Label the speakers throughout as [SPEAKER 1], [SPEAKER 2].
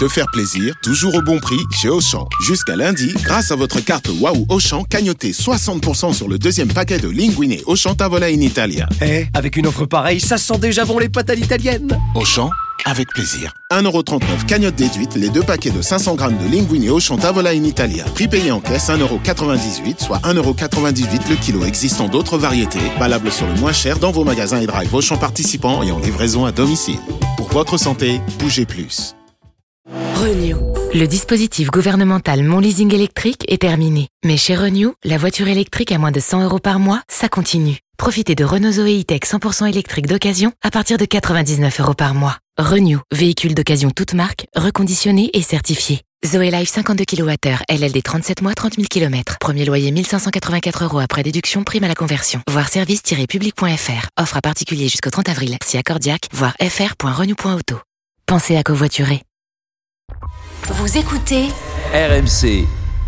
[SPEAKER 1] Se faire plaisir, toujours au bon prix chez Auchan. Jusqu'à lundi, grâce à votre carte Waouh Auchan, cagnotez 60% sur le deuxième paquet de Linguine Auchan Tavola in Italia.
[SPEAKER 2] Avec une offre pareille, ça sent déjà bon les pâtes à l'italienne.
[SPEAKER 1] Auchan, avec plaisir. 1,39€ cagnotte déduite, les 2 paquets de 500 grammes de Linguine Auchan Tavola in Italia. Prix payé en caisse 1,98€, soit 1,98€ le kilo. Existant d'autres variétés, valables sur le moins cher dans vos magasins et drive Auchan participants et en livraison à domicile. Pour votre santé, bougez plus.
[SPEAKER 3] Renew. Le dispositif gouvernemental Mon Leasing électrique est terminé. Mais chez Renew, la voiture électrique à moins de 100€ par mois, ça continue. Profitez de Renault Zoe E-Tech 100% électrique d'occasion à partir de 99€ par mois. Renew, véhicule d'occasion toute marque, reconditionné et certifié. Zoe Life 52 kWh, LLD 37 mois, 30 000 km. Premier loyer 1 584€ après déduction, prime à la conversion. Voir service-public.fr. Offre à particulier jusqu'au 30 avril. Si accordiaque, voir fr.renew.auto. Pensez à covoiturer.
[SPEAKER 4] Vous écoutez
[SPEAKER 5] RMC.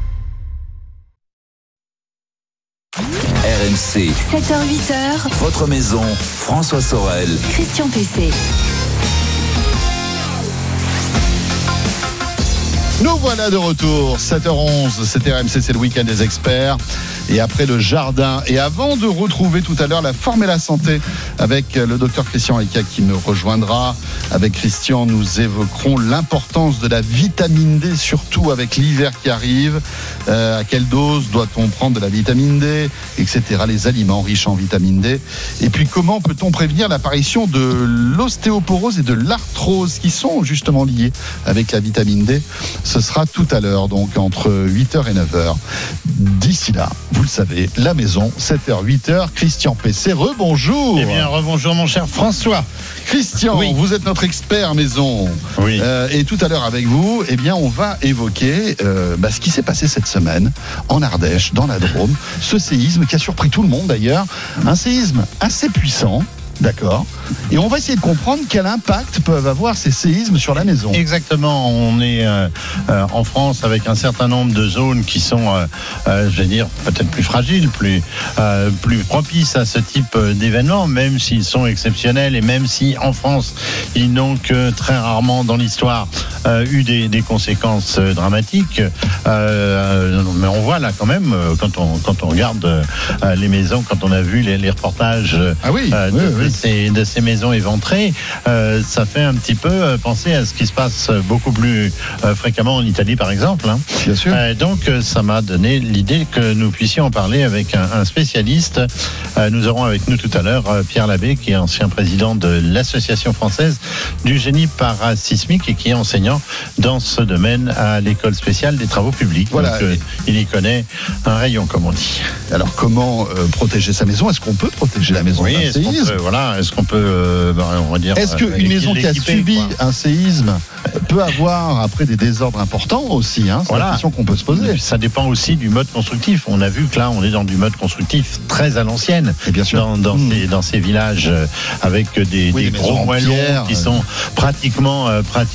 [SPEAKER 5] RMC.
[SPEAKER 4] 7h-8h.
[SPEAKER 5] Votre maison, François Sorel.
[SPEAKER 4] Christian Pesset.
[SPEAKER 6] Nous voilà de retour, 7h11, c'est RMC, c'est le week-end des experts. Et après le jardin, et avant de retrouver tout à l'heure la forme et la santé avec le docteur Christian Eckach qui me rejoindra. Avec Christian, nous évoquerons l'importance de la vitamine D, surtout avec l'hiver qui arrive. À quelle dose doit-on prendre de la vitamine D, etc. Les aliments riches en vitamine D. Et puis comment peut-on prévenir l'apparition de l'ostéoporose et de l'arthrose qui sont justement liés avec la vitamine D. Ce sera tout à l'heure, donc entre 8h et 9h. D'ici là, vous le savez, la maison, 7h, 8h, Christian Pesset, rebonjour.
[SPEAKER 7] Eh bien, rebonjour mon cher François.
[SPEAKER 6] Christian,
[SPEAKER 7] oui.
[SPEAKER 6] Vous êtes notre expert maison.
[SPEAKER 7] Oui.
[SPEAKER 6] Et tout à l'heure avec vous, eh bien, on va évoquer ce qui s'est passé cette semaine en Ardèche, dans la Drôme. Ce séisme qui a surpris tout le monde d'ailleurs. Un séisme assez puissant. D'accord. Et on va essayer de comprendre quel impact peuvent avoir ces séismes sur la maison.
[SPEAKER 7] Exactement. On est en France avec un certain nombre de zones qui sont, je vais dire, peut-être plus fragiles, plus propices à ce type d'événements, même s'ils sont exceptionnels et même si en France, ils n'ont que très rarement dans l'histoire eu des conséquences dramatiques. Mais on voit là quand même, quand on regarde les maisons, quand on a vu les reportages de ces maisons éventrées, ça fait un petit peu penser à ce qui se passe beaucoup plus fréquemment en Italie par exemple.
[SPEAKER 6] Bien sûr.
[SPEAKER 7] Donc ça m'a donné l'idée que nous puissions en parler avec un spécialiste. Nous aurons avec nous tout à l'heure Pierre Labbé, qui est ancien président de l'Association française du génie parasismique et qui est enseignant dans ce domaine à l'école spéciale des travaux publics.
[SPEAKER 6] Voilà.
[SPEAKER 7] Donc il y connaît un rayon, comme on dit.
[SPEAKER 6] Alors comment protéger sa maison ? Est-ce qu'on peut protéger la maison d'un séisme ?
[SPEAKER 7] Est-ce qu'on peut, on va dire...
[SPEAKER 6] Est-ce qu'une maison qui a subi un séisme peut avoir après des désordres importants aussi, c'est la question qu'on peut se poser.
[SPEAKER 7] Ça dépend aussi du mode constructif. On a vu que là, on est dans du mode constructif très à l'ancienne.
[SPEAKER 6] Et bien sûr.
[SPEAKER 7] Dans ces villages avec des gros moellons qui sont pratiquement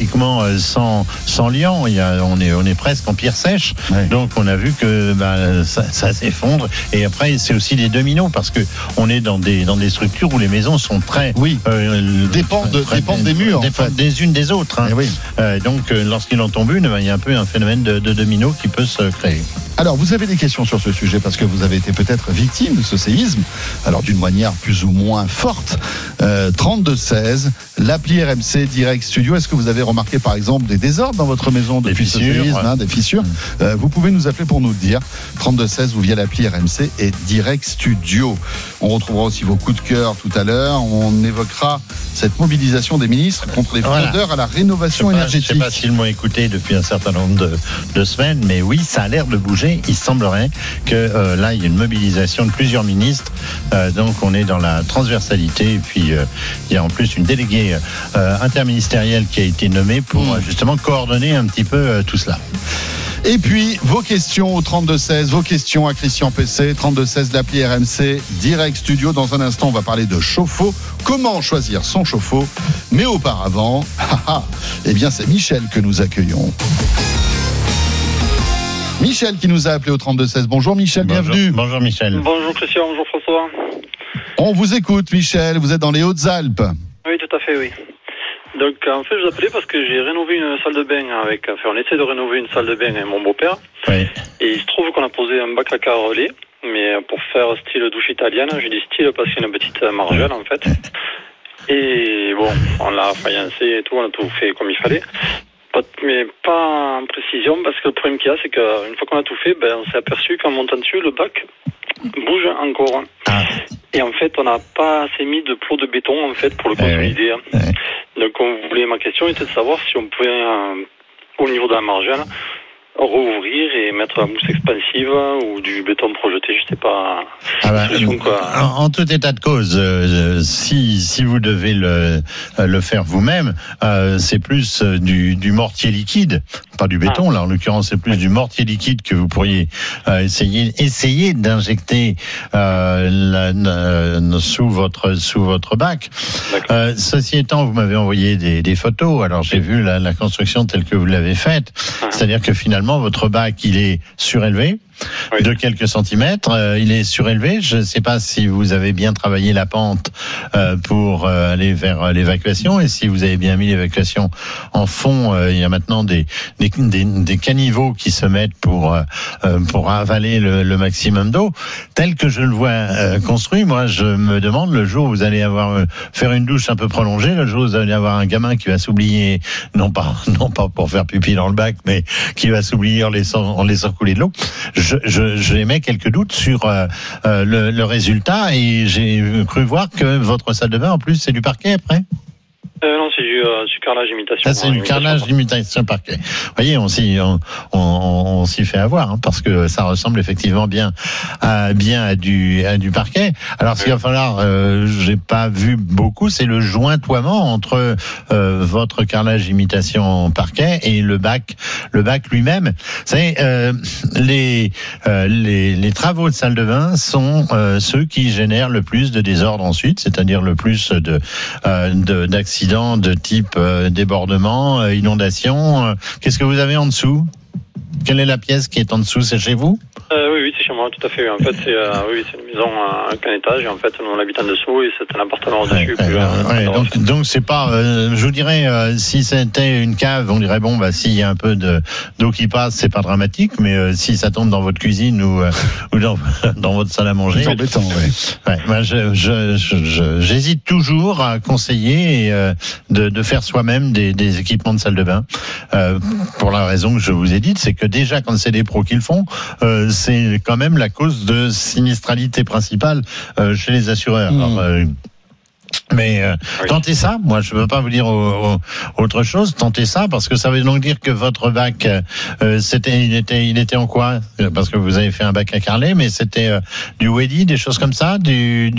[SPEAKER 7] sans liant. On est presque en pierre sèche. Ouais. Donc on a vu que ça s'effondre. Et après, c'est aussi des dominos parce que on est dans des structures où les maisons sont très
[SPEAKER 6] dépendent des murs,
[SPEAKER 7] dépendent des unes des autres. Donc lorsqu'il en tombe une, il y a un peu un phénomène de domino qui peut se créer.
[SPEAKER 6] Alors vous avez des questions sur ce sujet parce que vous avez été peut-être victime de ce séisme, alors d'une manière plus ou moins forte. 32-16, l'appli RMC Direct Studio. Est-ce que vous avez remarqué par exemple des désordres dans votre maison depuis ce séisme, des fissures? Vous pouvez nous appeler pour nous le dire. 32-16 ou via l'appli RMC et Direct Studio. On retrouvera aussi vos coups de cœur tout à l'heure. On évoquera cette mobilisation des ministres contre les fraudeurs à la rénovation énergétique.
[SPEAKER 7] Je ne sais pas s'ils m'ont écouté depuis un certain nombre de semaines, mais oui, ça a l'air de bouger. Il semblerait que là, il y a une mobilisation de plusieurs ministres. Donc, on est dans la transversalité. Et puis, il y a en plus une déléguée interministérielle qui a été nommée pour justement coordonner un petit peu tout cela.
[SPEAKER 6] Et puis, vos questions au 32-16, vos questions à Christian Pesset, 32-16, l'appli RMC, Direct Studio. Dans un instant, on va parler de chauffe-eau. Comment choisir son chauffe-eau ? Mais auparavant, eh bien, c'est Michel que nous accueillons. Michel qui nous a appelé au 32-16. Bonjour Michel, bienvenue.
[SPEAKER 7] Bonjour Michel.
[SPEAKER 8] Bonjour Christian, bonjour François.
[SPEAKER 6] On vous écoute Michel, vous êtes dans les Hautes-Alpes.
[SPEAKER 8] Oui, tout à fait, oui. Donc en fait je vous appelais parce que j'ai rénové une salle de bain on essaie de rénover une salle de bain avec mon beau-père.
[SPEAKER 7] Oui.
[SPEAKER 8] Et il se trouve qu'on a posé un bac à carreler, mais pour faire style douche italienne, j'ai dit style parce qu'il y a une petite margelle en fait. Et bon, on l'a faillancé et tout, on a tout fait comme il fallait. Mais pas en précision parce que le problème qu'il y a c'est qu'une fois qu'on a tout fait, on s'est aperçu qu'en montant dessus, le bac bouge encore. Et en fait, on n'a pas assez mis de plot de béton en fait pour le consolider. Donc ma question était de savoir si on pouvait, au niveau de la margelle, rouvrir et mettre la mousse expansive ou du béton projeté, je sais pas.
[SPEAKER 7] En tout état de cause, si vous devez le faire vous-même, c'est plus du mortier liquide, pas du béton. Là, en l'occurrence, c'est plus du mortier liquide que vous pourriez essayer d'injecter sous votre bac. Ceci étant, vous m'avez envoyé des photos. Alors, j'ai vu la construction telle que vous l'avez faite. C'est-à-dire que finalement, votre bac, il est surélevé. De quelques centimètres, il est surélevé. Je ne sais pas si vous avez bien travaillé la pente pour aller vers l'évacuation, et si vous avez bien mis l'évacuation en fond. Il y a maintenant des caniveaux qui se mettent pour avaler le maximum d'eau. Tel que je le vois construit, moi je me demande le jour où vous allez faire une douche un peu prolongée, le jour où vous allez avoir un gamin qui va s'oublier, non pas pour faire pipi dans le bac, mais qui va s'oublier en laissant couler de l'eau. J'émets quelques doutes sur le résultat, et j'ai cru voir que votre salle de bain, en plus, c'est du parquet après.
[SPEAKER 8] Non, c'est du carrelage imitation.
[SPEAKER 7] Ça, c'est du carrelage imitation parquet. Vous voyez, on s'y fait avoir, parce que ça ressemble effectivement bien à du parquet. Alors, ce qu'il va falloir, j'ai pas vu beaucoup, c'est le jointoiement entre votre carrelage imitation parquet et le bac lui-même. Vous savez, les travaux de salle de bain sont ceux qui génèrent le plus de désordre ensuite, c'est-à-dire le plus d'accidents de type débordement, inondation. Qu'est-ce que vous avez en dessous ? Quelle est la pièce qui est en dessous ? C'est chez vous ?
[SPEAKER 8] Oui, c'est chez moi, tout à fait. En fait, c'est une maison à un étage, et en fait, nous on habite en dessous, et c'est un appartement au-dessus.
[SPEAKER 7] Donc c'est pas, je vous dirais, si c'était une cave, on dirait s'il y a un peu d'eau qui passe, c'est pas dramatique, mais si ça tombe dans votre cuisine ou dans votre salle à manger,
[SPEAKER 6] c'est embêtant.
[SPEAKER 7] Moi, j'hésite toujours à conseiller de faire soi-même des équipements de salle de bain, pour la raison que je vous ai dite, c'est que déjà quand c'est des pros qui le font, c'est quand même la cause de sinistralité principale chez les assureurs. Mais tentez ça. Moi, je ne veux pas vous dire autre chose. Tentez ça, parce que ça veut donc dire que votre bac, il était en quoi ? Parce que vous avez fait un bac à carreler, mais c'était du Wedi, des choses comme ça, du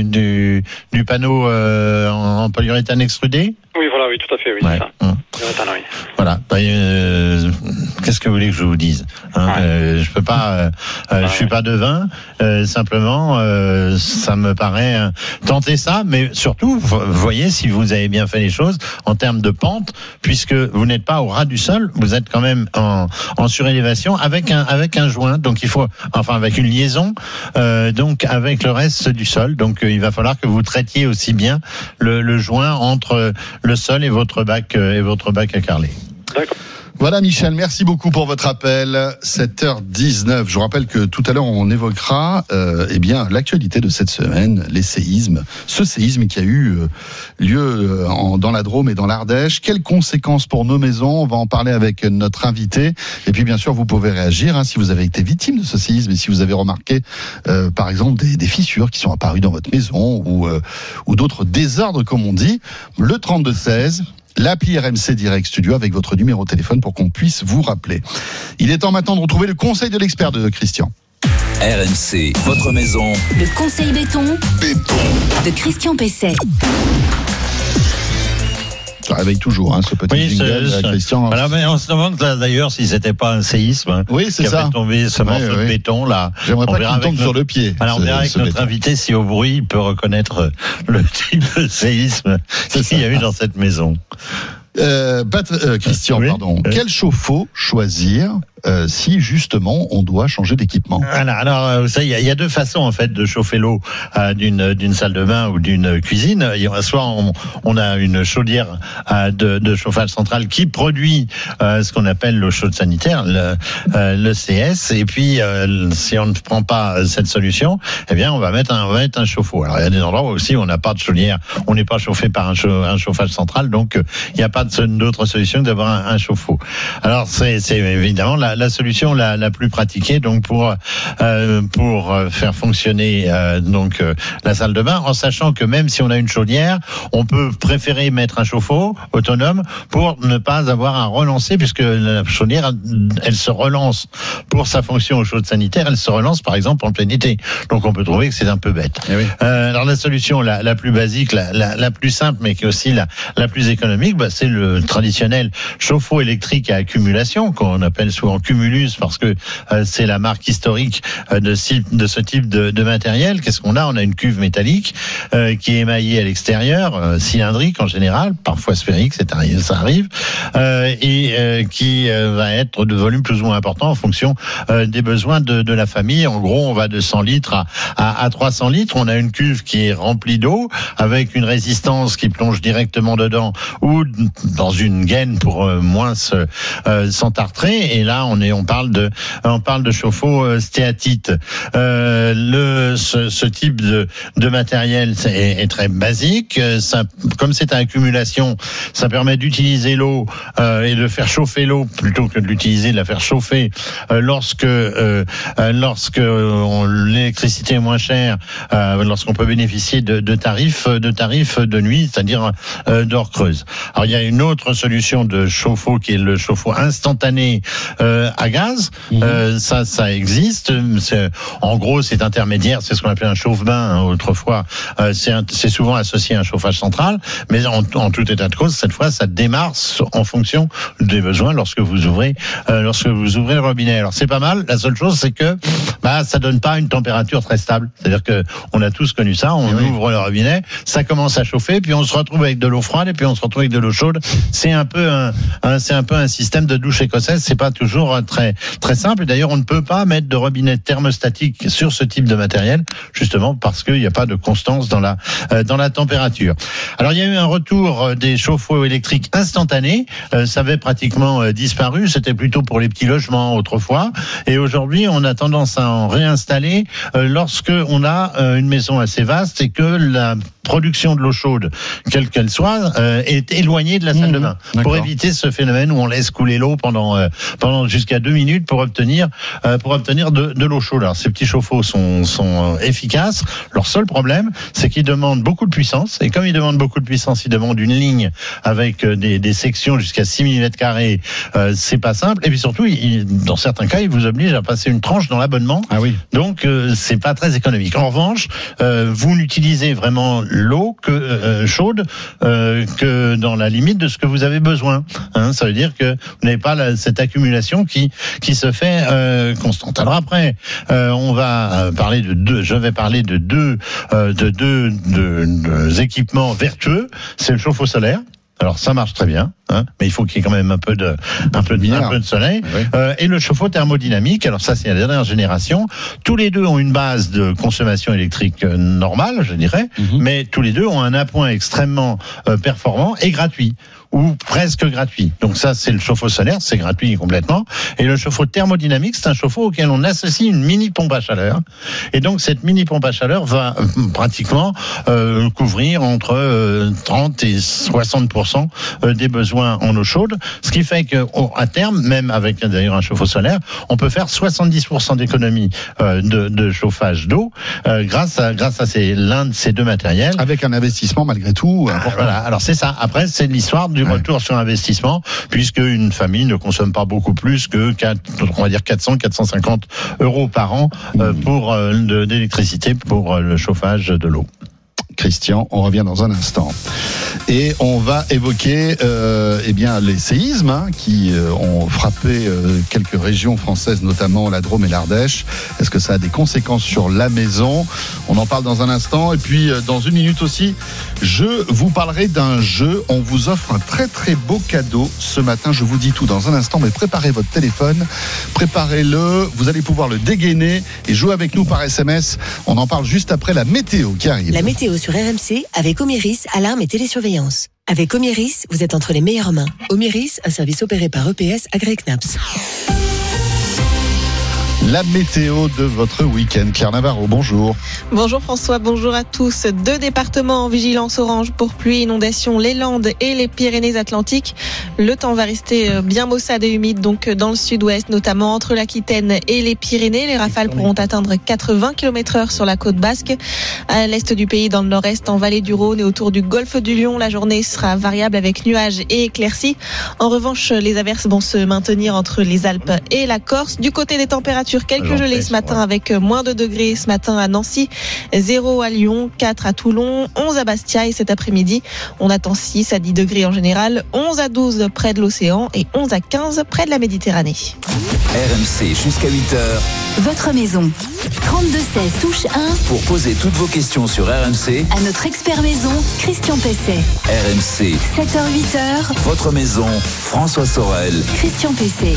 [SPEAKER 7] panneau en polyuréthane extrudé.
[SPEAKER 8] Oui, voilà, oui, tout à fait, oui, c'est ça.
[SPEAKER 7] Voilà. Qu'est-ce que vous voulez que je vous dise, je peux pas. Je suis pas devin. Simplement, ça me paraît. Tentez ça, mais surtout, voyez si vous avez bien fait les choses en termes de pente, puisque vous n'êtes pas au ras du sol. Vous êtes quand même en surélévation avec un joint. Donc il faut, avec une liaison, donc avec le reste du sol. Donc il va falloir que vous traitiez aussi bien le joint entre le sol et votre bac à carreler.
[SPEAKER 8] D'accord.
[SPEAKER 6] Voilà Michel, merci beaucoup pour votre appel. 7h19. Je vous rappelle que tout à l'heure on évoquera l'actualité de cette semaine, les séismes. Ce séisme qui a eu lieu dans la Drôme et dans l'Ardèche. Quelles conséquences pour nos maisons ? On va en parler avec notre invité. Et puis bien sûr vous pouvez réagir si vous avez été victime de ce séisme et si vous avez remarqué par exemple des fissures qui sont apparues dans votre maison ou d'autres désordres comme on dit. Le 3216. L'appli RMC Direct Studio avec votre numéro de téléphone pour qu'on puisse vous rappeler. Il est temps maintenant de retrouver le conseil de l'expert de Christian.
[SPEAKER 5] RMC, votre maison.
[SPEAKER 4] Le conseil béton de Christian Pesset.
[SPEAKER 6] Ça réveille toujours ce petit jingle, Christian.
[SPEAKER 7] Voilà, mais on se demande d'ailleurs si c'était pas un séisme.
[SPEAKER 6] Oui, c'est ça.
[SPEAKER 7] Qui a fait tomber ce morceau de béton là.
[SPEAKER 6] J'aimerais pas qu'il tombe sur le pied.
[SPEAKER 7] Alors on verra avec notre invité si au bruit il peut reconnaître le type de séisme qu'il y a eu dans cette maison.
[SPEAKER 6] Christian, pardon. Quel chauffe-eau choisir si justement on doit changer d'équipement.
[SPEAKER 7] Voilà, alors il y a deux façons en fait de chauffer l'eau d'une salle de bain ou d'une cuisine. Soit on a une chaudière de chauffage central qui produit ce qu'on appelle l'eau chaude sanitaire, le CS, et puis si on ne prend pas cette solution, eh bien on va mettre un chauffe-eau. Alors il y a des endroits où aussi on n'a pas de chaudière, on n'est pas chauffé par un chauffage central, donc il n'y a pas d'autre solution que d'avoir un chauffe-eau. Alors c'est évidemment la solution la plus pratiquée donc pour faire fonctionner la salle de bain, en sachant que même si on a une chaudière, on peut préférer mettre un chauffe-eau autonome pour ne pas avoir à relancer, puisque la chaudière elle se relance pour sa fonction au chaude sanitaire, elle se relance par exemple en plein été. Donc on peut trouver que c'est un peu bête.
[SPEAKER 6] Oui.
[SPEAKER 7] Alors la solution la plus basique, la plus simple, mais qui est aussi la plus économique, c'est le traditionnel chauffe-eau électrique à accumulation, qu'on appelle souvent Cumulus, parce que c'est la marque historique de ce type de matériel. Qu'est-ce qu'on a ? On a une cuve métallique qui est émaillée à l'extérieur, cylindrique en général, parfois sphérique, ça arrive, et qui va être de volume plus ou moins important en fonction des besoins de la famille. En gros, on va de 100 litres à 300 litres. On a une cuve qui est remplie d'eau avec une résistance qui plonge directement dedans ou dans une gaine pour moins s'entartrer. Et là, on parle de chauffe-eau stéatite. Ce type de matériel est très basique. Comme c'est à accumulation, ça permet d'utiliser l'eau et de faire chauffer l'eau plutôt que de l'utiliser, de la faire chauffer lorsque l'électricité est moins chère, lorsqu'on peut bénéficier de tarifs de nuit, c'est-à-dire d'heures creuses. Alors il y a une autre solution de chauffe-eau qui est le chauffe-eau instantané à gaz. Ça existe. En gros, c'est intermédiaire. C'est ce qu'on appelait un chauffe-bain autrefois. C'est souvent associé à un chauffage central, mais en tout état de cause, cette fois, ça démarre en fonction des besoins lorsque vous ouvrez le robinet. Alors c'est pas mal. La seule chose, c'est que ça donne pas une température très stable. C'est-à-dire que on a tous connu ça. On ouvre le robinet, ça commence à chauffer, puis on se retrouve avec de l'eau froide, et puis on se retrouve avec de l'eau chaude. C'est un peu un système de douche écossaise. C'est pas toujours très très simple. Et d'ailleurs, on ne peut pas mettre de robinet thermostatique sur ce type de matériel, justement parce qu'il n'y a pas de constance dans la température. Alors il y a eu un retour des chauffe-eau électriques instantanés. Ça avait pratiquement disparu. C'était plutôt pour les petits logements autrefois. Et aujourd'hui, on a tendance à en réinstaller lorsque on a une maison assez vaste et que la production de l'eau chaude, quelle qu'elle soit, est éloignée de la salle de bain. Pour éviter ce phénomène où on laisse couler l'eau pendant jusqu'à 2 minutes pour obtenir de l'eau chaude. Alors ces petits chauffe-eau sont efficaces. Leur seul problème, c'est qu'ils demandent beaucoup de puissance. Et comme ils demandent beaucoup de puissance, ils demandent une ligne avec des sections jusqu'à 6 mm². C'est pas simple. Et puis surtout, dans certains cas, ils vous obligent à passer une tranche dans l'abonnement. Ah oui. Donc c'est pas très économique. En revanche, vous n'utilisez vraiment l'eau chaude que dans la limite de ce que vous avez besoin. Ça veut dire que vous n'avez pas cette accumulation qui se fait constante. Alors après, je vais parler de deux équipements vertueux. C'est le chauffe-eau solaire. Alors ça marche très bien, mais il faut qu'il y ait quand même un peu de soleil. Oui. Et le chauffe-eau thermodynamique, alors ça c'est la dernière génération. Tous les deux ont une base de consommation électrique normale, je dirais, mais tous les deux ont un appoint extrêmement performant et gratuit. Ou presque gratuit. Donc ça, c'est le chauffe-eau solaire, c'est gratuit complètement. Et le chauffe-eau thermodynamique, c'est un chauffe-eau auquel on associe une mini pompe à chaleur. Et donc cette mini pompe à chaleur va pratiquement couvrir entre 30 et 60% des besoins en eau chaude. Ce qui fait que à terme, même avec d'ailleurs un chauffe-eau solaire, on peut faire 70% d'économie de chauffage d'eau grâce à l'un de ces deux matériels.
[SPEAKER 6] Avec un investissement malgré tout important.
[SPEAKER 7] Voilà. Alors c'est ça. Après, c'est l'histoire du retour sur investissement, puisque une famille ne consomme pas beaucoup plus que 400-450 euros par an pour d'électricité pour le chauffage de l'eau.
[SPEAKER 6] Christian. On revient dans un instant. Et on va évoquer les séismes qui ont frappé quelques régions françaises, notamment la Drôme et l'Ardèche. Est-ce que ça a des conséquences sur la maison ? On en parle dans un instant. Et puis, dans une minute aussi, je vous parlerai d'un jeu. On vous offre un très très beau cadeau ce matin. Je vous dis tout dans un instant, mais préparez votre téléphone. Préparez-le. Vous allez pouvoir le dégainer et jouer avec nous par SMS. On en parle juste après la météo qui arrive.
[SPEAKER 9] La météo sur RMC avec Oméris, alarme et télésurveillance. Avec Oméris, vous êtes entre les meilleures mains. Oméris, un service opéré par EPS AgriCnaps.
[SPEAKER 6] La météo de votre week-end. Claire Navarro, bonjour.
[SPEAKER 10] Bonjour François, bonjour à tous. 2 départements en vigilance orange pour pluie, inondation, les Landes et les Pyrénées-Atlantiques. Le temps va rester bien maussade et humide, donc dans le sud-ouest, notamment entre l'Aquitaine et les Pyrénées. Les rafales pourront atteindre 80 km/h sur la côte basque. À l'est du pays, dans le nord-est, en vallée du Rhône et autour du golfe du Lion, la journée sera variable avec nuages et éclaircies. En revanche, les averses vont se maintenir entre les Alpes et la Corse. Du côté des températures, quelques gelées ce matin avec moins de degrés ce matin à Nancy, 0 à Lyon, 4 à Toulon, 11 à Bastia et cet après-midi, on attend 6 à 10 degrés en général, 11 à 12 près de l'océan et 11 à 15 près de la Méditerranée.
[SPEAKER 5] RMC jusqu'à 8h.
[SPEAKER 4] Votre maison. 3216 touche 1.
[SPEAKER 5] Pour poser toutes vos questions sur RMC.
[SPEAKER 4] À notre expert maison, Christian Pesset.
[SPEAKER 5] RMC.
[SPEAKER 4] 7h-8h.
[SPEAKER 5] Votre maison, François Sorel.
[SPEAKER 4] Christian Pesset.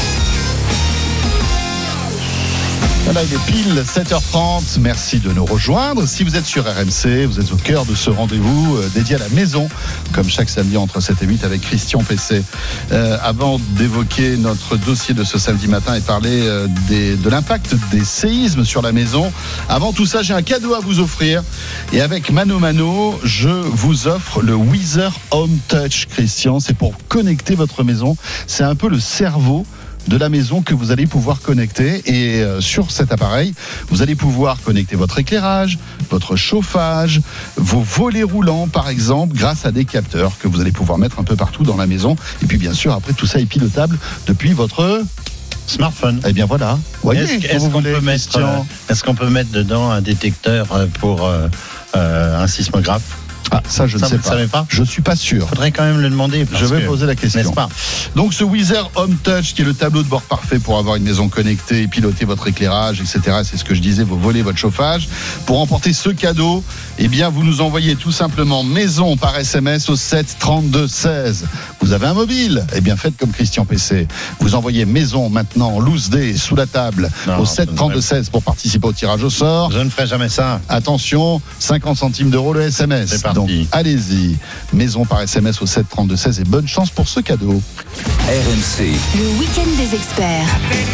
[SPEAKER 6] Voilà, il est pile 7h30. Merci de nous rejoindre. Si vous êtes sur RMC, vous êtes au cœur de ce rendez-vous dédié à la maison, comme chaque samedi entre 7 et 8 avec Christian Pesset. Avant d'évoquer notre dossier de ce samedi matin et parler de l'impact des séismes sur la maison, avant tout ça, j'ai un cadeau à vous offrir. Et avec Mano Mano, je vous offre le Weezer Home Touch, Christian. C'est pour connecter votre maison. C'est un peu le cerveau de la maison que vous allez pouvoir connecter, et sur cet appareil vous allez pouvoir connecter votre éclairage, votre chauffage, vos volets roulants par exemple, grâce à des capteurs que vous allez pouvoir mettre un peu partout dans la maison. Et puis bien sûr après, tout ça est pilotable depuis votre
[SPEAKER 7] smartphone.
[SPEAKER 6] Et bien voilà. Voyez,
[SPEAKER 7] est-ce qu'on peut mettre dedans un détecteur pour un sismographe?
[SPEAKER 6] Ah, ça, je ne sais pas. Je ne suis pas sûr.
[SPEAKER 7] Faudrait quand même le demander.
[SPEAKER 6] Je vais poser la question.
[SPEAKER 7] N'est-ce pas ?
[SPEAKER 6] Donc, ce Weezer Home Touch, qui est le tableau de bord parfait pour avoir une maison connectée et piloter votre éclairage, etc. C'est ce que je disais, vos volets, votre chauffage. Pour remporter ce cadeau, eh bien, vous nous envoyez tout simplement maison par SMS au 7 32 16. Vous avez un mobile ? Eh bien, faites comme Christian Pesset. Vous envoyez maison maintenant, loose day, sous la table, au 7 32 16 pour participer au tirage au sort.
[SPEAKER 7] Je ne ferai jamais ça.
[SPEAKER 6] Attention, 50 centimes d'euros le SMS.
[SPEAKER 7] C'est parti.
[SPEAKER 6] Donc, allez-y, maison par SMS au 7 32 16 et bonne chance pour ce cadeau.
[SPEAKER 5] RMC.
[SPEAKER 4] Le week-end des experts.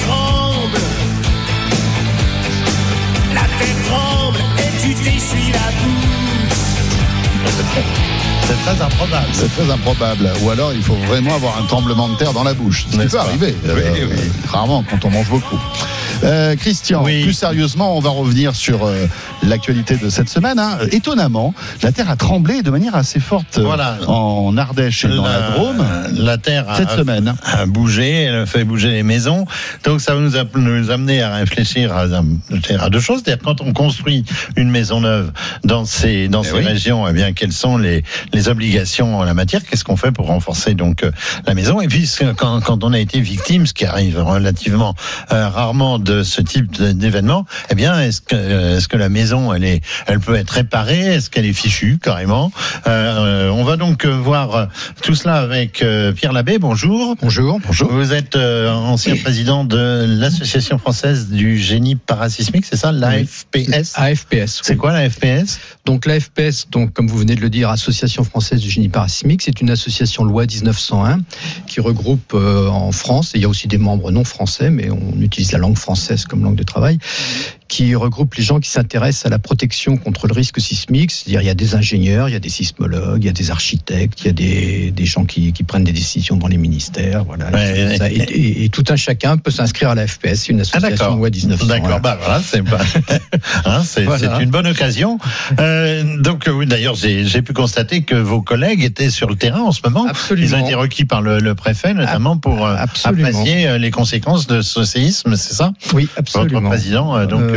[SPEAKER 11] La terre tremble et tu t'essuies la bouche.
[SPEAKER 7] C'est très improbable.
[SPEAKER 6] C'est très improbable. Ou alors, il faut vraiment avoir un tremblement de terre dans la bouche. Ce qui peut arriver.
[SPEAKER 7] Oui.
[SPEAKER 6] Rarement quand on mange beaucoup. Christian, plus sérieusement, on va revenir sur l'actualité de cette semaine. Étonnamment, la terre a tremblé de manière assez forte en Ardèche et dans la Drôme.
[SPEAKER 7] La terre
[SPEAKER 6] cette semaine
[SPEAKER 7] a bougé, elle a fait bouger les maisons. Donc ça va nous amener à réfléchir à 2 choses. C'est-à-dire, quand on construit une maison neuve dans ces régions, eh bien, quelles sont les obligations en la matière? Qu'est-ce qu'on fait pour renforcer donc la maison? Et puis quand on a été victime, ce qui arrive relativement rarement de ce type d'événement, eh bien, est-ce que la maison, elle peut être réparée? Est-ce qu'elle est fichue carrément? On va donc voir tout cela avec Pierre Labbé. Bonjour.
[SPEAKER 12] Bonjour.
[SPEAKER 7] Vous êtes ancien président de l'Association française du génie parasismique, c'est ça, l'AFPS?
[SPEAKER 12] AFPS.
[SPEAKER 7] C'est quoi l'AFPS?
[SPEAKER 12] Donc l'AFPS, comme vous venez de le dire, Association française du génie parasismique, c'est une association loi 1901 qui regroupe en France, et il y a aussi des membres non français, mais on utilise la langue française comme langue de travail, qui regroupe les gens qui s'intéressent à la protection contre le risque sismique. C'est-à-dire, il y a des ingénieurs, il y a des sismologues, il y a des architectes, il y a des gens qui prennent des décisions dans les ministères. Voilà. Et tout un chacun peut s'inscrire à la FPS, une association loi 1901.
[SPEAKER 7] D'accord, voilà, c'est une bonne occasion. Donc, oui, d'ailleurs, j'ai pu constater que vos collègues étaient sur le terrain en ce moment.
[SPEAKER 12] Absolument.
[SPEAKER 7] Ils ont été requis par le préfet, notamment pour apprécier les conséquences de ce séisme, c'est ça?
[SPEAKER 12] Oui, absolument.
[SPEAKER 7] Votre président,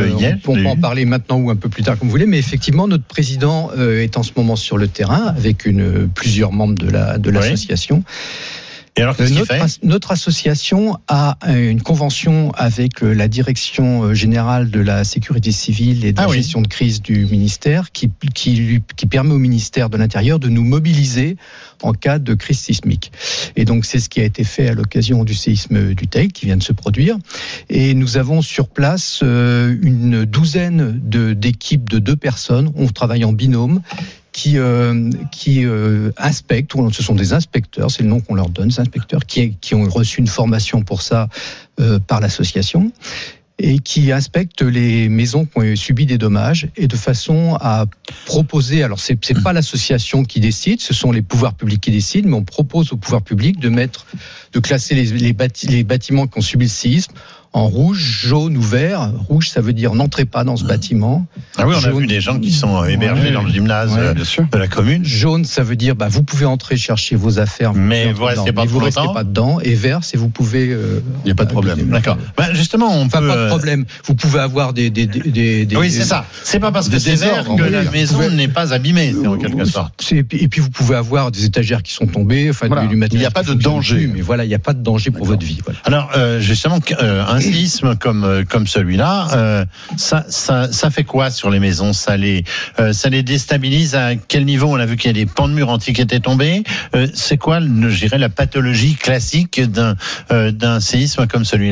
[SPEAKER 7] hier.
[SPEAKER 12] On peut en parler maintenant ou un peu plus tard comme vous voulez, mais effectivement notre président est en ce moment sur le terrain avec plusieurs membres de l'association.
[SPEAKER 7] Et alors, qu'est-ce qu'il fait ?
[SPEAKER 12] Notre association a une convention avec la direction générale de la sécurité civile et de la gestion de crise du ministère qui permet au ministère de l'Intérieur de nous mobiliser en cas de crise sismique. Et donc c'est ce qui a été fait à l'occasion du séisme du Teil qui vient de se produire. Et nous avons sur place une douzaine d'équipes de 2 personnes. On travaille en binôme. Qui inspectent, ce sont des inspecteurs, c'est le nom qu'on leur donne, des inspecteurs qui ont reçu une formation pour ça par l'association et qui inspectent les maisons qui ont subi des dommages et de façon à proposer, alors c'est pas l'association qui décide, ce sont les pouvoirs publics qui décident, mais on propose aux pouvoirs publics de classer les bâtiments qui ont subi le séisme en rouge, jaune ou vert. Rouge, ça veut dire n'entrez pas dans ce bâtiment.
[SPEAKER 7] Ah oui, on a vu des gens qui sont hébergés dans le gymnase de la commune.
[SPEAKER 12] Jaune, ça veut dire vous pouvez entrer chercher vos affaires,
[SPEAKER 7] mais vous restez
[SPEAKER 12] pas dedans. Et vert, c'est vous pouvez.
[SPEAKER 6] Il n'y a pas de problème.
[SPEAKER 7] D'accord. Justement, on peut.
[SPEAKER 12] Pas de problème. Vous pouvez avoir des.
[SPEAKER 7] Oui, c'est ça. C'est pas parce que c'est vert que la maison n'est pas abîmée, en quelque sorte.
[SPEAKER 12] Et puis vous pouvez avoir des étagères qui sont tombées. Enfin, du matériel.
[SPEAKER 6] Il n'y a pas de danger.
[SPEAKER 12] Mais voilà, il n'y a pas de danger pour votre vie. Voilà.
[SPEAKER 7] Alors, justement, un séisme comme celui-là, ça fait quoi sur les maisons ? Ça les déstabilise à quel niveau ? On a vu qu'il y a des pans de murs antiques qui étaient tombés. C'est quoi, je dirais, la pathologie classique d'un séisme comme celui-là ?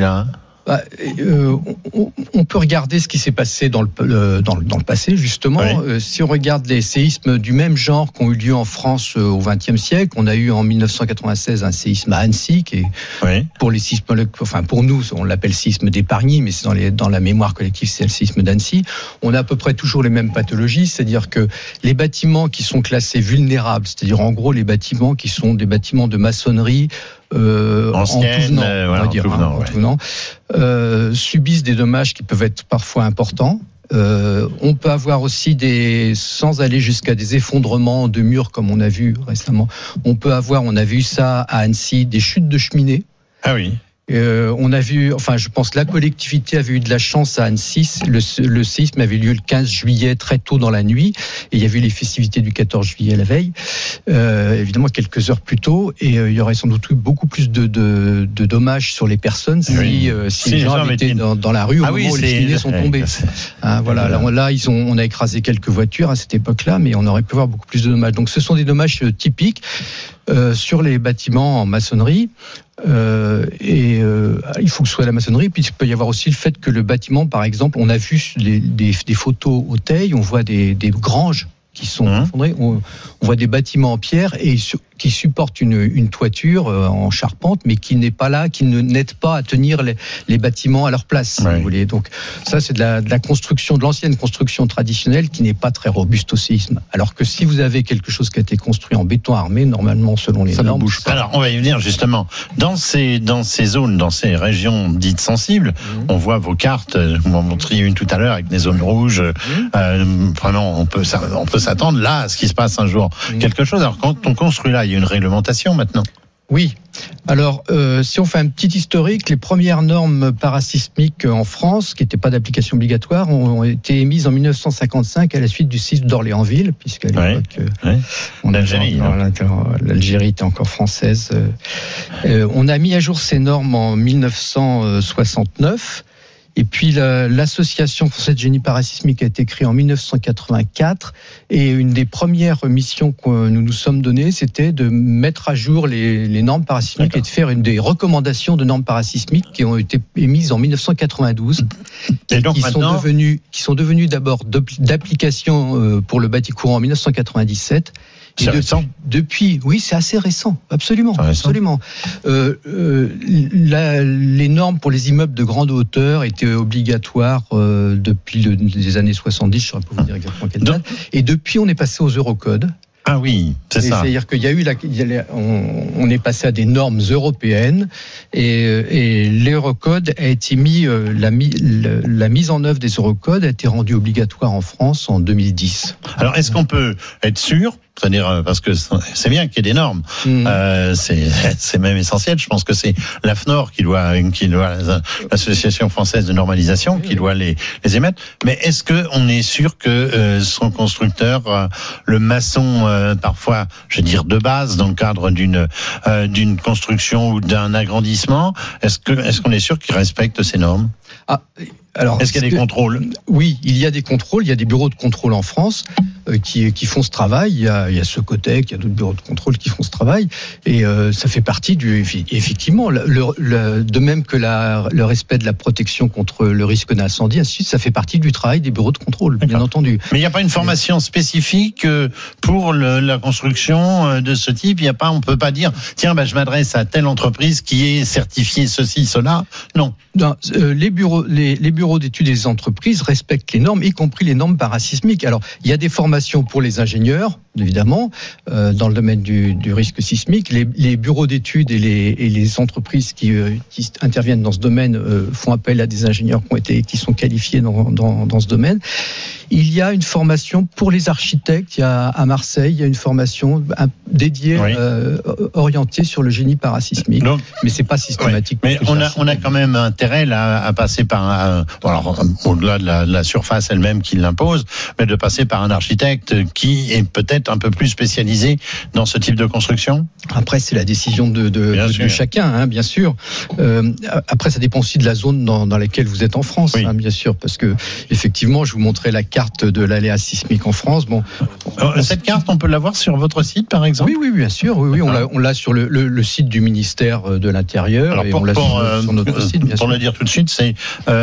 [SPEAKER 12] On peut regarder ce qui s'est passé dans le passé, justement. Oui. Si on regarde les séismes du même genre qui ont eu lieu en France au XXe siècle, on a eu en 1996 un séisme à Annecy, qui est pour les sismologues, enfin pour nous, on l'appelle séisme d'Épargny, mais c'est dans la mémoire collective, c'est le séisme d'Annecy. On a à peu près toujours les mêmes pathologies, c'est-à-dire que les bâtiments qui sont classés vulnérables, c'est-à-dire en gros les bâtiments qui sont des bâtiments de maçonnerie,
[SPEAKER 7] ancienne,
[SPEAKER 12] en tout venant, subissent des dommages qui peuvent être parfois importants. On peut avoir aussi sans aller jusqu'à des effondrements de murs comme on a vu récemment. On a vu ça à Annecy, des chutes de cheminées.
[SPEAKER 7] Ah oui.
[SPEAKER 12] On a vu, je pense la collectivité avait eu de la chance à Annecy. Le séisme avait lieu le 15 juillet, très tôt dans la nuit, et il y avait eu les festivités du 14 juillet la veille, évidemment quelques heures plus tôt, et il y aurait sans doute eu beaucoup plus de dommages sur les personnes si les gens avaient été dans la rue au moment où les cheminées sont tombées. Voilà. Alors là, on a écrasé quelques voitures à cette époque-là, mais on aurait pu avoir beaucoup plus de dommages. Donc ce sont des dommages typiques sur les bâtiments en maçonnerie. Il faut que ce soit la maçonnerie. Puis il peut y avoir aussi le fait que le bâtiment, par exemple, on a vu des photos au Teil, on voit des granges qui sont effondrées, on voit des bâtiments en pierre et qui supportent une toiture en charpente, mais qui n'est pas là, qui n'aide pas à tenir les bâtiments à leur place, si vous voulez. Donc ça, c'est de la construction, de l'ancienne construction traditionnelle qui n'est pas très robuste au séisme. Alors que si vous avez quelque chose qui a été construit en béton armé, normalement, selon les normes...
[SPEAKER 7] Alors, on va y venir justement. Dans ces zones, dans ces régions dites sensibles, on voit vos cartes, vous m'en montriez une tout à l'heure avec des zones rouges. Vraiment, on peut s'attendre là à ce qui se passe un jour. Quelque chose. Alors, quand on construit là, il y a une réglementation maintenant.
[SPEAKER 12] Oui. Alors, si on fait un petit historique, les premières normes parasismiques en France, qui n'étaient pas d'application obligatoire, ont été émises en 1955 à la suite du séisme d'Orléansville, puisqu'à l'époque, l'Algérie était encore française. On a mis à jour ces normes en 1969. Et puis l'association française de génie parasismique a été créée en 1984 et une des premières missions que nous nous sommes données, c'était de mettre à jour les normes parasismiques et de faire des recommandations de normes parasismiques qui ont été émises en 1992 et qui sont devenues d'abord d'application pour le bâti courant en 1997.
[SPEAKER 7] C'est récent.
[SPEAKER 12] Depuis, oui, c'est assez récent, absolument. Absolument. Les normes pour les immeubles de grande hauteur étaient obligatoires depuis les années 70, je ne saurais pas vous dire exactement quelle date. Et depuis, on est passé aux Eurocodes.
[SPEAKER 7] Ah oui, c'est ça.
[SPEAKER 12] C'est-à-dire qu'il y a eu on est passé à des normes européennes et l'Eurocode a été mis, la mise en œuvre des Eurocodes a été rendue obligatoire en France en 2010.
[SPEAKER 7] Alors, est-ce qu'on peut être sûr C'est-à-dire parce que c'est bien qu'il y ait des normes. C'est même essentiel. Je pense que c'est l'AFNOR qui doit l'association française de normalisation qui doit les émettre. Mais est-ce que on est sûr que son constructeur, le maçon, parfois, je veux dire de base, dans le cadre d'une construction ou d'un agrandissement, est-ce qu'on est sûr qu'il respecte ces normes?
[SPEAKER 12] Alors,
[SPEAKER 7] est-ce qu'il y a des contrôles?
[SPEAKER 12] Oui, il y a des contrôles. Il y a des bureaux de contrôle en France qui font ce travail. Il y a Socotec, il y a d'autres bureaux de contrôle qui font ce travail. Et ça fait partie effectivement, de même que le respect de la protection contre le risque d'incendie, ainsi de suite, ça fait partie du travail des bureaux de contrôle, bien entendu.
[SPEAKER 7] Mais il n'y a pas une formation spécifique pour la construction de ce type? On peut pas dire, tiens, je m'adresse à telle entreprise qui est certifiée ceci, cela. Non.
[SPEAKER 12] Les bureaux d'études des entreprises respectent les normes, y compris les normes parasismiques. Alors, il y a des formations pour les ingénieurs, évidemment, dans le domaine du risque sismique. Les bureaux d'études et les entreprises qui interviennent dans ce domaine font appel à des ingénieurs qui sont qualifiés dans ce domaine. Il y a une formation pour les architectes. À Marseille, il y a une formation dédiée, orientée sur le génie parasismique. Donc, mais c'est pas systématique.
[SPEAKER 7] Oui. Mais on a quand même intérêt là à passer par au-delà de la surface elle-même qui l'impose, mais de passer par un architecte qui est peut-être un peu plus spécialisé dans ce type de construction.
[SPEAKER 12] Après, c'est la décision de chacun, bien sûr. Après, ça dépend aussi de la zone dans laquelle vous êtes en France, bien sûr, parce que effectivement, je vous montrais la carte de l'aléa sismique en France.
[SPEAKER 7] Cette carte, on peut l'avoir sur votre site, par exemple?
[SPEAKER 12] Oui, bien sûr. Oui, on l'a sur le site du ministère de l'Intérieur.
[SPEAKER 7] Alors,
[SPEAKER 12] et on l'a sur notre site, bien sûr.
[SPEAKER 7] Pour le dire tout de suite, c'est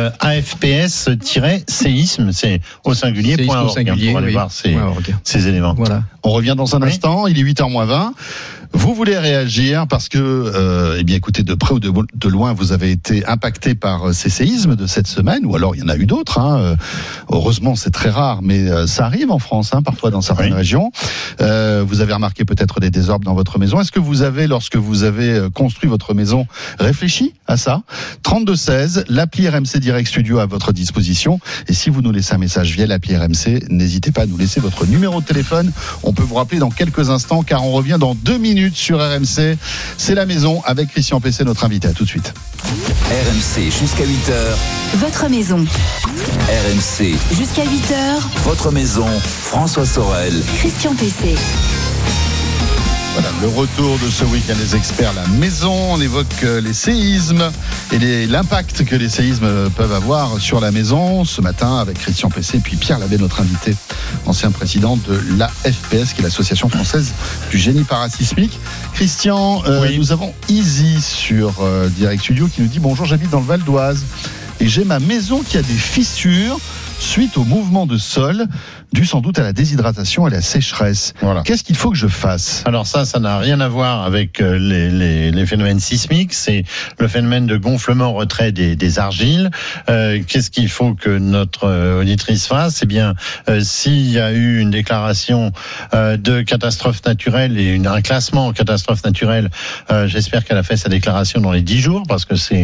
[SPEAKER 7] AFPS-séisme, c'est au singulier, .org, pour aller voir ces éléments.
[SPEAKER 6] Voilà. On revient dans un instant, il est 8h moins 20. Vous voulez réagir parce que, écoutez, de près ou de loin, vous avez été impacté par ces séismes de cette semaine, ou alors il y en a eu d'autres. Heureusement, c'est très rare, mais ça arrive en France, parfois dans certaines régions. Vous avez remarqué peut-être des désordres dans votre maison. Est-ce que vous avez, lorsque vous avez construit votre maison, réfléchi à ça? 32-16, l'appli RMC Direct Studio à votre disposition. Et si vous nous laissez un message via l'appli RMC, n'hésitez pas à nous laisser votre numéro de téléphone. On peut vous rappeler dans quelques instants, car on revient dans 2 minutes sur RMC. C'est la maison avec Christian Pessé, notre invité. À tout de suite.
[SPEAKER 5] RMC jusqu'à 8h.
[SPEAKER 4] Votre maison.
[SPEAKER 5] RMC
[SPEAKER 4] jusqu'à 8h.
[SPEAKER 5] Votre maison. François Sorel.
[SPEAKER 4] Christian Pessé.
[SPEAKER 6] Voilà, le retour de ce week-end des experts, la maison. On évoque les séismes et l'impact que les séismes peuvent avoir sur la maison. Ce matin, avec Christian Pessé et puis Pierre Labbé, notre invité, ancien président de l'AFPS, qui est l'Association française du génie parasismique. Christian, nous avons Easy sur Direct Studio qui nous dit: bonjour, j'habite dans le Val d'Oise et j'ai ma maison qui a des fissures suite au mouvement de sol, dû sans doute à la déshydratation et à la sécheresse. Voilà. Qu'est-ce qu'il faut que je fasse?
[SPEAKER 7] Alors ça n'a rien à voir avec les phénomènes sismiques, c'est le phénomène de gonflement-retrait des argiles. Qu'est-ce qu'il faut que notre auditrice fasse? Eh bien, s'il y a eu une déclaration de catastrophe naturelle et un classement en catastrophe naturelle, j'espère qu'elle a fait sa déclaration dans les 10 jours, parce que c'est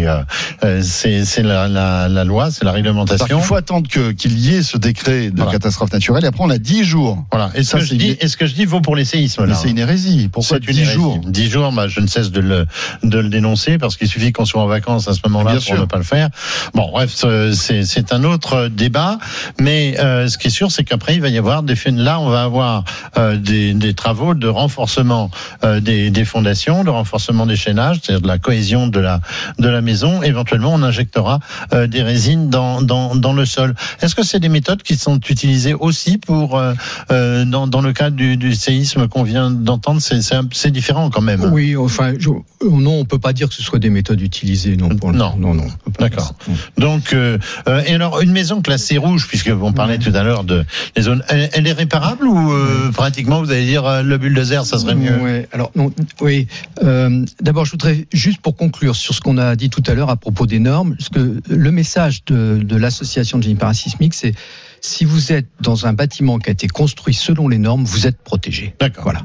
[SPEAKER 7] la loi, c'est la réglementation.
[SPEAKER 6] Il faut attendre qu'il y ait ce décret de catastrophe naturelle, et après on a 10 jours.
[SPEAKER 7] Voilà. Et ce que je dis vaut pour les séismes, là.
[SPEAKER 6] Mais c'est une hérésie. Pourquoi 10 jours?
[SPEAKER 7] 10 jours, je ne cesse de le dénoncer, parce qu'il suffit qu'on soit en vacances à ce moment-là pour ne pas le faire. Bon, bref, c'est un autre débat, mais ce qui est sûr, c'est qu'après il va y avoir là on va avoir des travaux de renforcement des fondations, de renforcement des chaînages, c'est-à-dire de la cohésion de la maison. Éventuellement, on injectera des résines dans le sol. Est-ce que c'est des méthodes qui sont utilisées aussi pour dans le cadre du séisme qu'on vient d'entendre? C'est différent quand même.
[SPEAKER 12] Oui, enfin, non, on peut pas dire que ce soit des méthodes utilisées, non. Non.
[SPEAKER 7] D'accord. Donc, et alors, une maison classée rouge, puisque on parlait tout à l'heure des zones, elle est réparable ou pratiquement vous allez dire le bulldozer, ça serait mieux?
[SPEAKER 12] Oui. Alors non. Oui. D'abord, je voudrais juste pour conclure sur ce qu'on a dit tout à l'heure à propos des normes, parce que le message de l'association de génie parasismique, si vous êtes dans un bâtiment qui a été construit selon les normes, vous êtes protégé.
[SPEAKER 7] D'accord.
[SPEAKER 12] Voilà.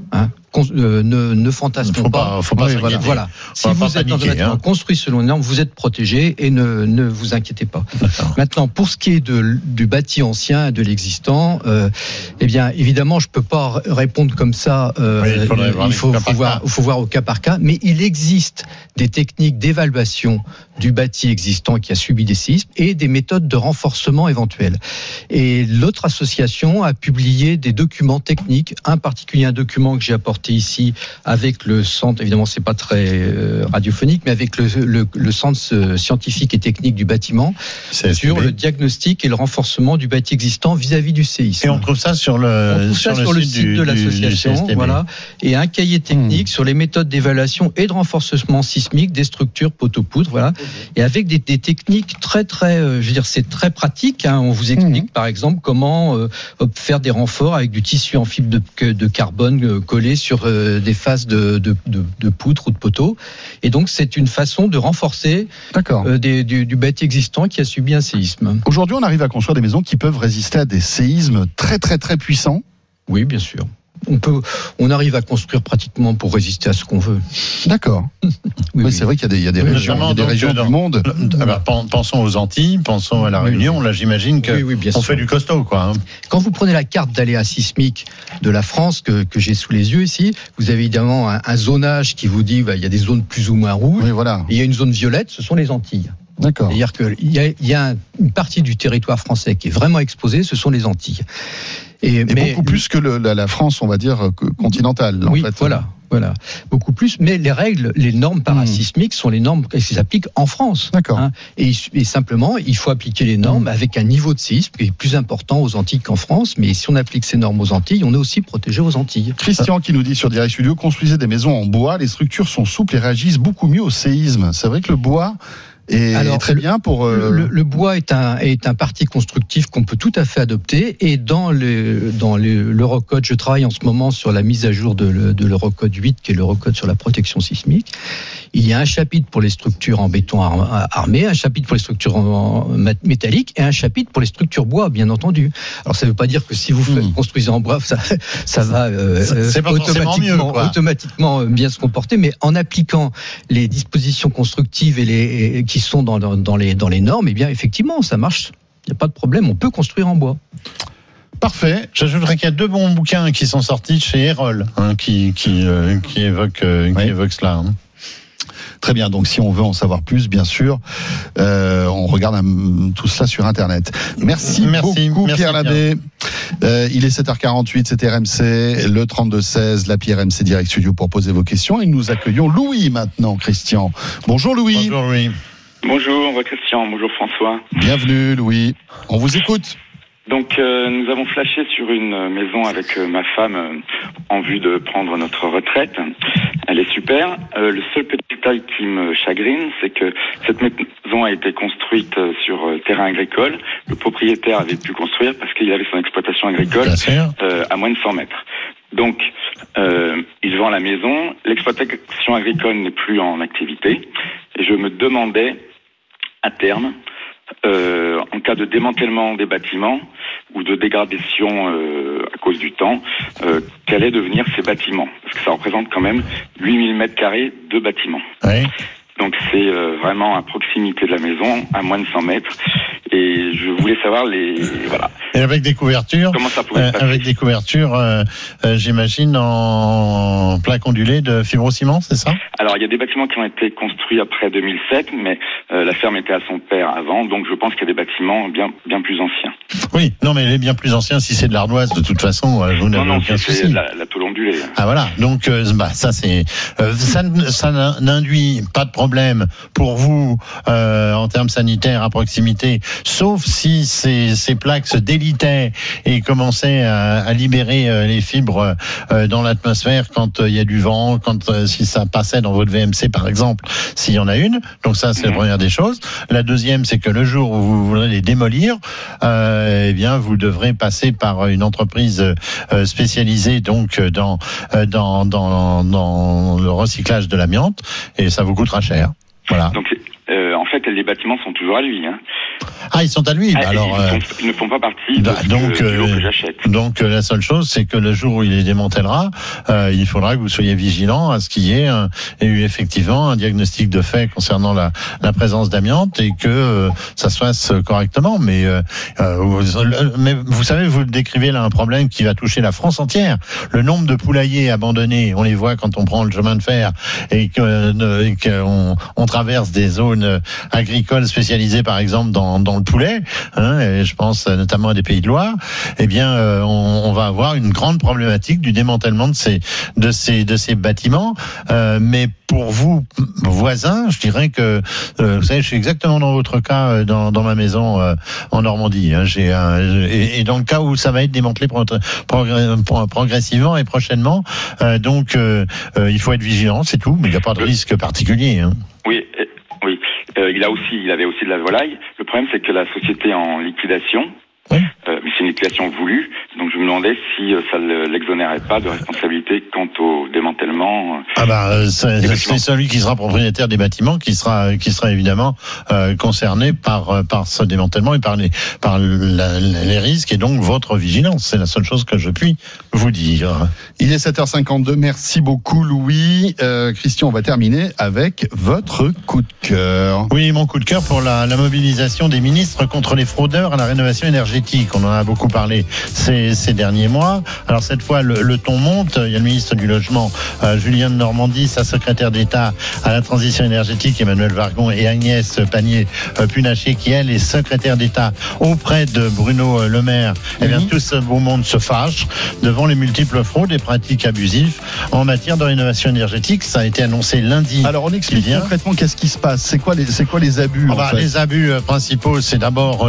[SPEAKER 12] Ne fantasmons pas.
[SPEAKER 7] Faut pas
[SPEAKER 12] voilà. Si vous êtes dans un bâtiment construit selon les normes, vous êtes protégé et ne vous inquiétez pas.
[SPEAKER 7] D'accord.
[SPEAKER 12] Maintenant, pour ce qui est du bâti ancien et de l'existant, eh bien, évidemment, je peux pas répondre comme ça. Il faut voir au cas par cas. Mais il existe des techniques d'évaluation du bâti existant qui a subi des séismes et des méthodes de renforcement éventuelles. Et l'autre association a publié des documents techniques, un document que j'ai apporté ici avec le centre, évidemment c'est pas très radiophonique, mais avec le centre scientifique et technique du bâtiment sur le diagnostic et le renforcement du bâti existant vis-à-vis du séisme.
[SPEAKER 7] Et on trouve ça sur le
[SPEAKER 12] site de l'association, voilà, et un cahier technique sur les méthodes d'évaluation et de renforcement sismique des structures poteaux-poutres, voilà, et avec des techniques très je veux dire, c'est très pratique. Hein. On vous explique par exemple comment faire des renforts avec du tissu en fibre de carbone collé sur des faces de poutres ou de poteaux. Et donc, c'est une façon de renforcer du bâti existant qui a subi un séisme.
[SPEAKER 6] Aujourd'hui, on arrive à construire des maisons qui peuvent résister à des séismes très, très, très puissants.
[SPEAKER 12] Oui, bien sûr. On arrive à construire pratiquement pour résister à ce qu'on veut.
[SPEAKER 6] D'accord. Oui, c'est vrai qu'il y a des régions, du monde.
[SPEAKER 7] Alors, pensons aux Antilles, pensons à la Réunion. Là, j'imagine qu'on fait du costaud, quoi. Hein.
[SPEAKER 12] Quand vous prenez la carte d'aléas sismiques de la France que j'ai sous les yeux ici, vous avez évidemment un zonage qui vous dit il y a des zones plus ou moins rouges.
[SPEAKER 6] Oui, voilà.
[SPEAKER 12] Et il y a une zone violette, ce sont les Antilles.
[SPEAKER 6] D'accord.
[SPEAKER 12] C'est-à-dire qu'il y a une partie du territoire français qui est vraiment exposée, ce sont les Antilles.
[SPEAKER 6] Mais beaucoup plus que la France, on va dire, continentale.
[SPEAKER 12] Oui,
[SPEAKER 6] en fait.
[SPEAKER 12] Voilà, beaucoup plus. Mais les normes parasismiques sont les normes qui s'appliquent en France.
[SPEAKER 6] D'accord.
[SPEAKER 12] Hein, et simplement, il faut appliquer les normes avec un niveau de séisme qui est plus important aux Antilles qu'en France. Mais si on applique ces normes aux Antilles, on est aussi protégé aux Antilles.
[SPEAKER 6] Christian qui nous dit sur Direct Studio, construisez des maisons en bois, les structures sont souples et réagissent beaucoup mieux au séisme. C'est vrai que le bois est très bien pour...
[SPEAKER 12] Le bois est un parti constructif qu'on peut tout à fait adopter, et dans l'Eurocode, je travaille en ce moment sur la mise à jour de l'Eurocode 8, qui est l'Eurocode sur la protection sismique. Il y a un chapitre pour les structures en béton armé, un chapitre pour les structures en métallique et un chapitre pour les structures bois, bien entendu. Alors ça ne veut pas dire que si vous construisez en bois, ça va automatiquement bien se comporter, mais en appliquant les dispositions constructives et qui sont dans les normes, eh bien effectivement ça marche, il n'y a pas de problème, on peut construire en bois.
[SPEAKER 7] Parfait. J'ajouterais qu'il y a 2 bons bouquins qui sont sortis chez Erol, qui évoquent cela. Hein.
[SPEAKER 6] Très bien, donc si on veut en savoir plus, bien sûr, on regarde tout cela sur Internet. Merci beaucoup Pierre Labbé. Il est 7h48, c'était RMC, le 32-16, l'appli RMC Direct Studio pour poser vos questions. Et nous accueillons Louis maintenant, Christian. Bonjour Louis.
[SPEAKER 7] Bonjour Louis.
[SPEAKER 13] Bonjour Christian, bonjour François.
[SPEAKER 6] Bienvenue Louis, on vous écoute.
[SPEAKER 13] Donc nous avons flashé sur une maison avec ma femme en vue de prendre notre retraite. Elle est super. Le seul petit détail qui me chagrine, c'est que cette maison a été construite sur terrain agricole. Le propriétaire avait pu construire parce qu'il avait son exploitation agricole à moins de 100 mètres. Donc il vend la maison. L'exploitation agricole n'est plus en activité. Et je me demandais, à terme, en cas de démantèlement des bâtiments ou de dégradation à cause du temps, qu'allaient devenir ces bâtiments. Parce que ça représente quand même 8000 mètres carrés de bâtiments.
[SPEAKER 7] Oui.
[SPEAKER 13] Donc c'est vraiment à proximité de la maison, à moins de 100 mètres. Et je voulais savoir voilà.
[SPEAKER 7] Et avec des couvertures.
[SPEAKER 13] Comment ça pouvait se passer ?
[SPEAKER 7] Avec des couvertures, j'imagine, en plaque ondulée de fibrociment, c'est ça ?
[SPEAKER 13] Alors il y a des bâtiments qui ont été construits après 2007, mais la ferme était à son père avant, donc je pense qu'il y a des bâtiments bien plus anciens.
[SPEAKER 7] Oui, non mais les bien plus anciens, si c'est de l'ardoise, de toute façon, vous n'avez aucun souci.
[SPEAKER 13] C'est la tôle ondulée.
[SPEAKER 7] Ah voilà, donc ça c'est ça n'induit pas de problème pour vous en termes sanitaires à proximité, sauf si ces plaques se délitaient et commençaient à libérer les fibres dans l'atmosphère quand il y a du vent, si ça passait dans votre VMC par exemple, s'il y en a une. Donc ça c'est la première des choses. La deuxième, c'est que le jour où vous voudrez les démolir, eh bien vous devrez passer par une entreprise spécialisée donc dans le recyclage de l'amiante, et ça vous coûtera cher. Voilà.
[SPEAKER 13] Donc en fait les bâtiments sont toujours à lui, hein.
[SPEAKER 7] Ah, ils sont à lui. Alors,
[SPEAKER 13] ils ne font pas partie du lot que j'achète.
[SPEAKER 7] Donc la seule chose, c'est que le jour où il les démantèlera, il faudra que vous soyez vigilant à ce qu'il y ait eu effectivement un diagnostic de fait concernant la présence d'amiante et que ça se fasse correctement. Mais vous savez, vous décrivez là un problème qui va toucher la France entière. Le nombre de poulaillers abandonnés, on les voit quand on prend le chemin de fer et qu'on traverse des zones agricoles spécialisées, par exemple dans le poulet, et je pense notamment à des Pays de Loire. Eh bien, on va avoir une grande problématique du démantèlement de ces bâtiments. Mais pour vous, voisins, je dirais que vous savez, je suis exactement dans votre cas dans ma maison en Normandie. Et dans le cas où ça va être démantelé progressivement et prochainement, donc il faut être vigilant, c'est tout. Mais il n'y a pas de risque particulier.
[SPEAKER 13] Oui. Il avait aussi de la volaille. Le problème, c'est que la société est en liquidation. Mais c'est une liquidation voulue, donc je me demandais si ça ne l'exonérait pas de responsabilité quant au démantèlement.
[SPEAKER 7] C'est celui qui sera propriétaire des bâtiments qui sera évidemment concerné par ce démantèlement et par les risques et donc votre vigilance. C'est la seule chose que je puis vous dire.
[SPEAKER 6] Il est 7h52. Merci beaucoup, Louis. Christian, on va terminer avec votre coup de cœur.
[SPEAKER 7] Oui, mon coup de cœur pour la mobilisation des ministres contre les fraudeurs à la rénovation énergétique. On en a beaucoup parlé ces derniers mois. Alors cette fois, le ton monte. Il y a le ministre du Logement, Julien de Normandie, sa secrétaire d'État à la transition énergétique, Emmanuel Vargon, et Agnès Pannier-Punacher, qui elle est secrétaire d'État auprès de Bruno Le Maire. Eh bien, tout ce beau monde se fâche devant les multiples fraudes et pratiques abusives en matière de rénovation énergétique. Ça a été annoncé lundi.
[SPEAKER 6] Alors on explique concrètement qu'est-ce qui se passe. C'est quoi les abus
[SPEAKER 7] Les abus principaux, c'est d'abord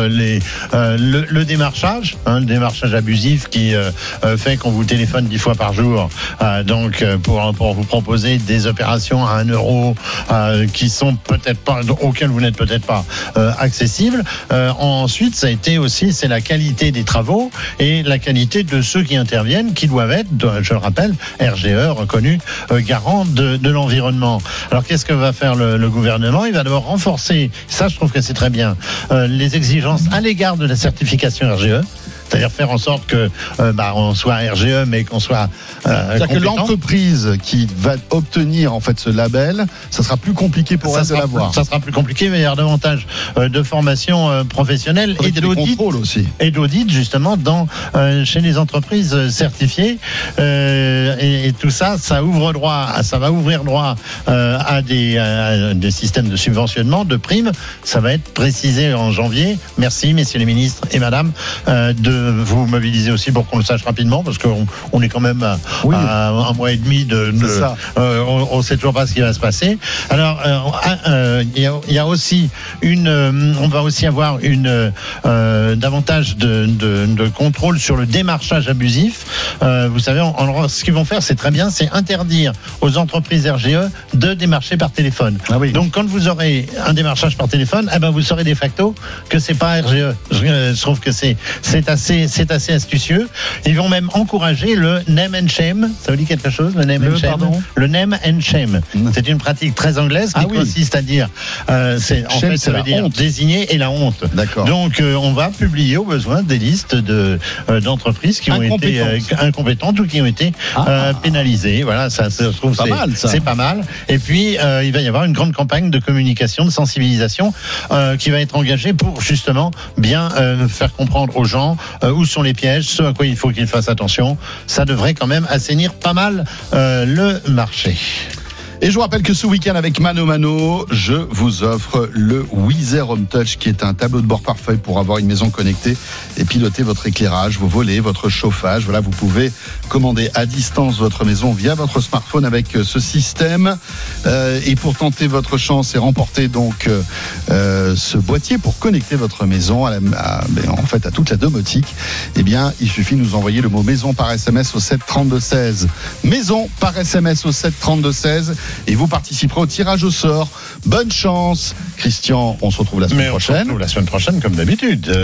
[SPEAKER 7] le démarchage, le démarchage abusif qui fait qu'on vous téléphone 10 fois par jour, donc pour vous proposer des opérations à 1 euro qui sont peut-être pas, auxquelles vous n'êtes peut-être pas accessibles. Ensuite, ça a été aussi, c'est la qualité des travaux et la qualité de ceux qui interviennent, qui doivent être, je le rappelle, RGE reconnu garant de l'environnement. Alors qu'est-ce que va faire le gouvernement ? Il va d'abord renforcer, ça je trouve que c'est très bien, les exigences à l'égard de la certification RGE. C'est-à-dire faire en sorte que on soit RGE, mais qu'on soit
[SPEAKER 6] c'est-à-dire que l'entreprise qui va obtenir en fait ce label, ça sera plus compliqué pour elle de l'avoir.
[SPEAKER 7] Ça sera plus compliqué, mais il y aura davantage de formation professionnelle et d'audit
[SPEAKER 6] aussi.
[SPEAKER 7] Et d'audit justement chez les entreprises certifiées. Et tout ça, ça va ouvrir droit à des systèmes de subventionnement, de primes. Ça va être précisé en janvier. Merci, messieurs les ministres et madame, de vous mobiliser aussi pour qu'on le sache rapidement, parce qu'on est quand même à un mois et demi on sait toujours pas ce qui va se passer. Alors il y a aussi on va aussi avoir davantage de contrôle sur le démarchage abusif. Vous savez, ce qu'ils vont faire, c'est très bien, c'est interdire aux entreprises RGE de démarcher par téléphone. Donc quand vous aurez un démarchage par téléphone, vous saurez de facto que c'est pas RGE. Je trouve que c'est assez astucieux. Ils vont même encourager le name and shame. Ça vous dit quelque chose, le name and shame? Le name and shame. C'est une pratique très anglaise qui consiste à dire, ça veut dire désigner et la honte. D'accord. Donc, on va publier au besoin des listes d'entreprises qui ont été incompétentes ou qui ont été pénalisées. Voilà, ça se trouve, c'est pas mal. Et puis, il va y avoir une grande campagne de communication, de sensibilisation qui va être engagée pour justement bien faire comprendre aux gens où sont les pièges, ce à quoi il faut qu'ils fassent attention. Ça devrait quand même assainir pas mal le marché.
[SPEAKER 6] Et je vous rappelle que ce week-end avec Mano Mano, je vous offre le Weezer Home Touch, qui est un tableau de bord parfait pour avoir une maison connectée et piloter votre éclairage, vos volets, votre chauffage. Voilà, vous pouvez commander à distance votre maison via votre smartphone avec ce système. Et pour tenter votre chance et remporter donc ce boîtier pour connecter votre maison à toute la domotique, eh bien, il suffit de nous envoyer le mot maison par SMS au 7 32 16. Maison par SMS au 7 32 16. Et vous participerez au tirage au sort. Bonne chance, Christian. On se retrouve la semaine prochaine.
[SPEAKER 7] On se retrouve la semaine prochaine, comme d'habitude.